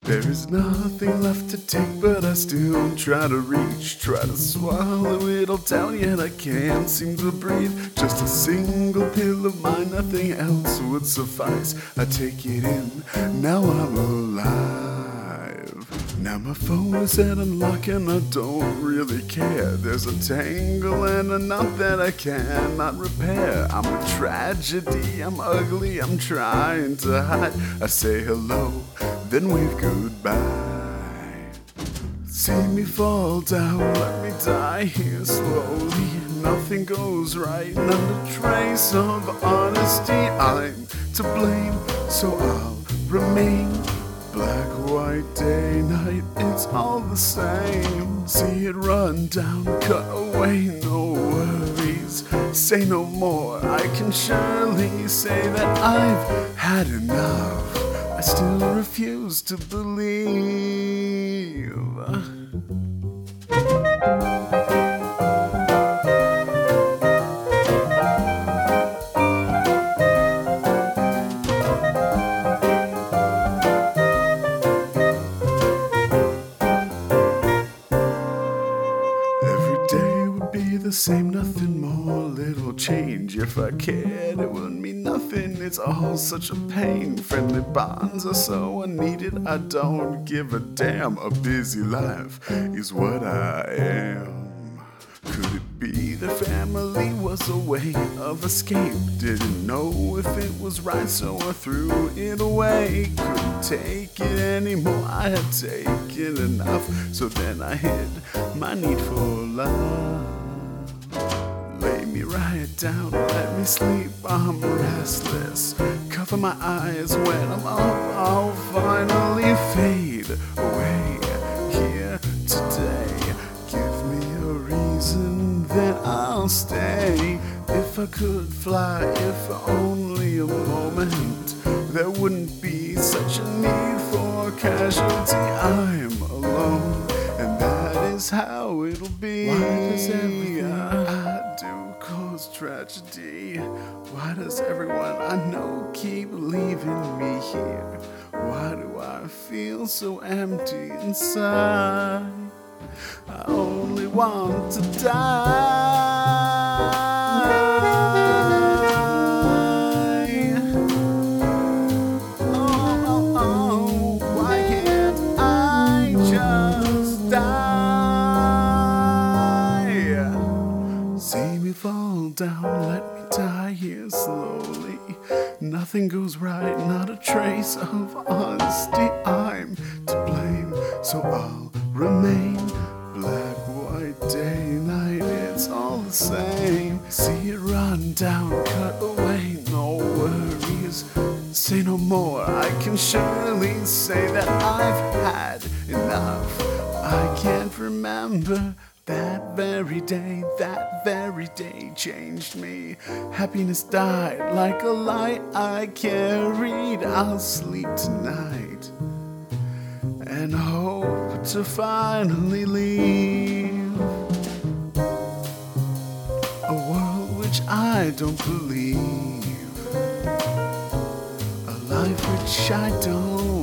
There is nothing left to take, but I still try to reach. Try to swallow it all down, yet I can't seem to breathe. Just a single pill of mine, nothing else would suffice. I take it in, now I'm alive. Now my phone is set unlock and I don't really care. There's a tangle and a knot that I cannot repair. I'm a tragedy, I'm ugly, I'm trying to hide. I say hello, then wave goodbye. See me fall down, let me die here slowly. Nothing goes right, not a trace of honesty. I'm to blame, so I'll remain. Black, white, day, night, it's all the same. See it run down, cut away, no worries. Say no more, I can surely say that I've had enough. I still refuse to believe. The same, nothing more, little change. If I cared, it would mean nothing. It's all such a pain. Friendly bonds are so unneeded. I don't give a damn. A busy life is what I am. Could it be the family was a way of escape? Didn't know if it was right, so I threw it away. Couldn't take it anymore, I had taken enough. So then I hid my need for love. Lay me right down, let me sleep, I'm restless. Cover my eyes when I'm up, I'll finally fade away here today. Give me a reason, then I'll stay. If I could fly, if for only a moment, there wouldn't be such a need for casualty. I'm alone, and that is how it'll be. Why does everything I do cause tragedy? Why does everyone I know keep leaving me here? Why do I feel so empty inside? I only want to die. Why can't I just die? See me fall down, let me die here slowly. Nothing goes right, not a trace of honesty. I'm to blame, so I'll remain. Black, white, day, night, it's all the same. See it run down, cut away, no worries. Say no more, I can surely say that I've had enough. I can't remember that very day changed me. Happiness died like a light I carried. I'll sleep tonight and hope to finally leave a world which I don't believe, a life which I don't